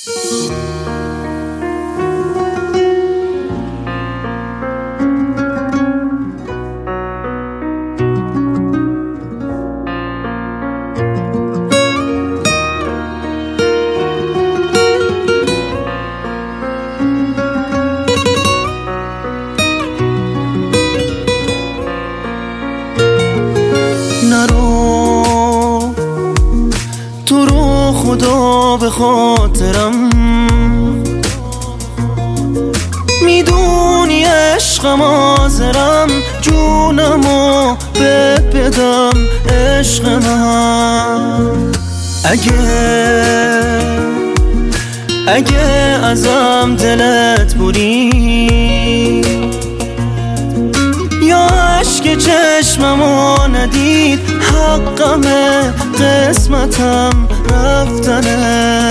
نرو تو رو خدا به خاطرم، میدونی عشقم حاضرم جونمو بدم عشق من. اگه ازم دلت بری یا عشق چشممو ندید، حقمه قسمتم رفتنه.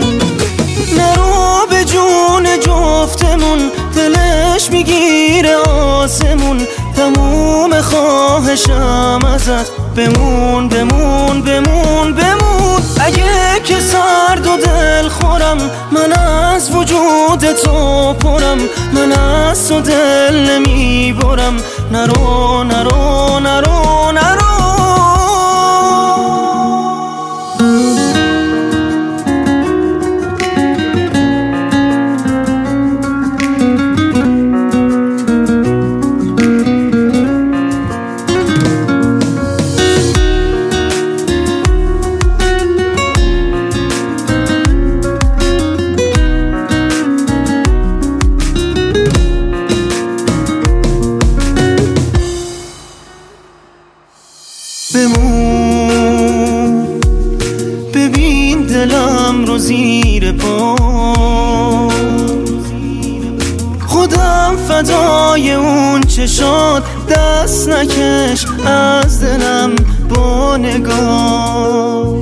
نرو به جون جفتمون، دلش میگیره آسمون. تموم خواهشم ازت بمون بمون بمون بمون. اگه که سرد و دل خورم، من از وجود تو پرم، من از تو دل نمیبرم. نرو نرو نرو نرو. بمون ببین دلم رو زیر پا، خودم فدای اون چشات. دست نکش از دلم با نگاه.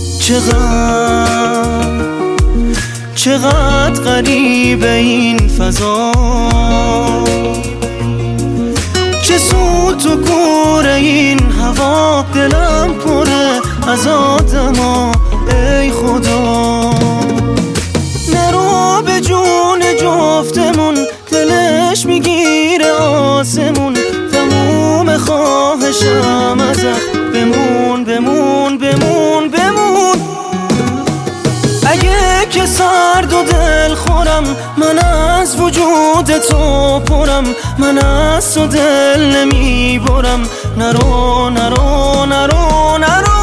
چقدر غریبه این فضا، چه سوت و کور این هوا. دلم پره از آدما ای خدا. نرو به جون جفتمون، دلش میگیره آسمون. تموم خواهشم ازت بمون بمون بمون بمون. اگه که سرد و دل خورم، من از وجود تو پرم، من از تو دل نمیبرم. نرو نرو نرو نرو.